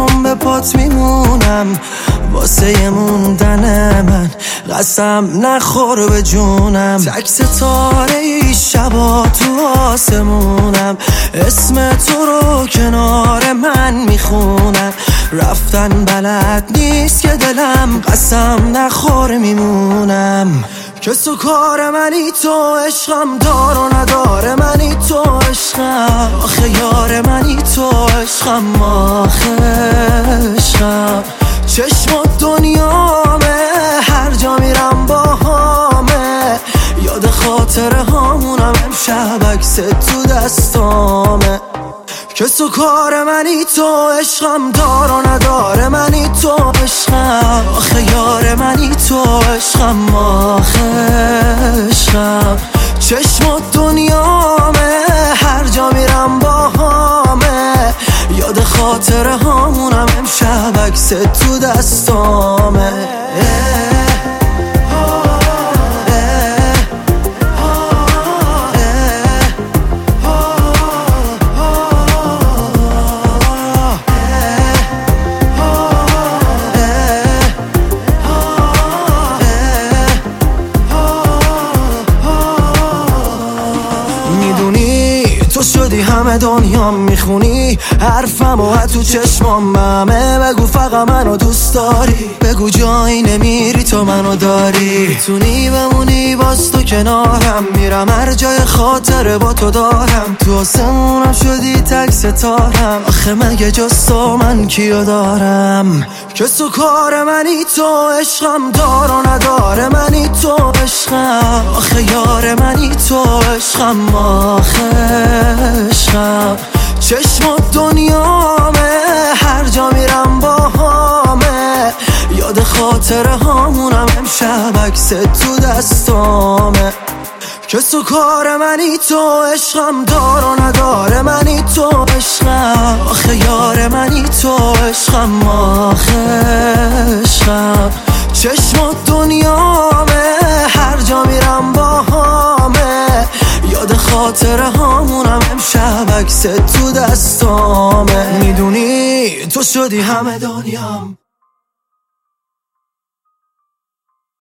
همون به پات میمونم واسه موندن من قسم نخور به جونم تک ستاره ای شبا تو آسمونم اسم تو رو کنار من میخونم رفتن بلد نیست که دلم قسم نخور میمونم کس و کار منی تو عشقم دار و نداره منی تو عشقم آخه یار منی تو عشقم آخه عشقم چشم و دنیامه هر جا میرم با همه یاد خاطره هامونم امشب عکس تو دستامه کس و کار منی تو عشقم دار و نداره منی تو عشقم آخه یار منی تو عشقم آخه عشقم چشم و دنیامه هر جا میرم با همه یاد خاطره هامونم امشب عکس تو دستامه تو شدی همه دنیا میخونی حرفم و تو چشمام همه بگو فقط منو دوست داری بگو جایی نمیری تو منو داری میتونی بمونی باز تو کنارم میرم هر جای خاطره با تو دارم تو آسمونم شدی تک ستارم آخه مگه جز تو من کیو دارم کس و کار منی تو عشقم دار و نداره منی تو عشقم آخه یار منی تو عشقم آخه عشقم چشم و دنیامه هر جا میرم با همه یاد خاطره هامونم امشب عکس تو دستامه کس و کار منی تو عشقم دار و نداره منی تو عشقم آخه یار منی تو عشقم آخه عشقم چشم و دنیامه هر جا میرم با همه یاد خاطره هامونم امشب عکس تو دستامه میدونی تو شدی همه دنیام